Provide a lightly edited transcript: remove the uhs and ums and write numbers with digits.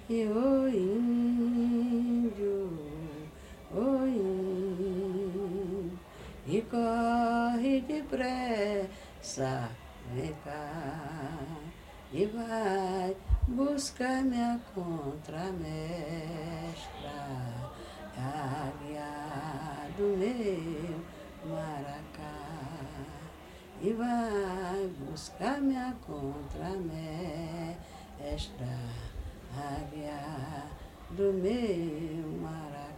E o índio, o índio, e corre depressa, vem cá, e vai buscar minha contramestra, águia do meu maracá, e vai buscar minha contramestra, águia do meu maracá.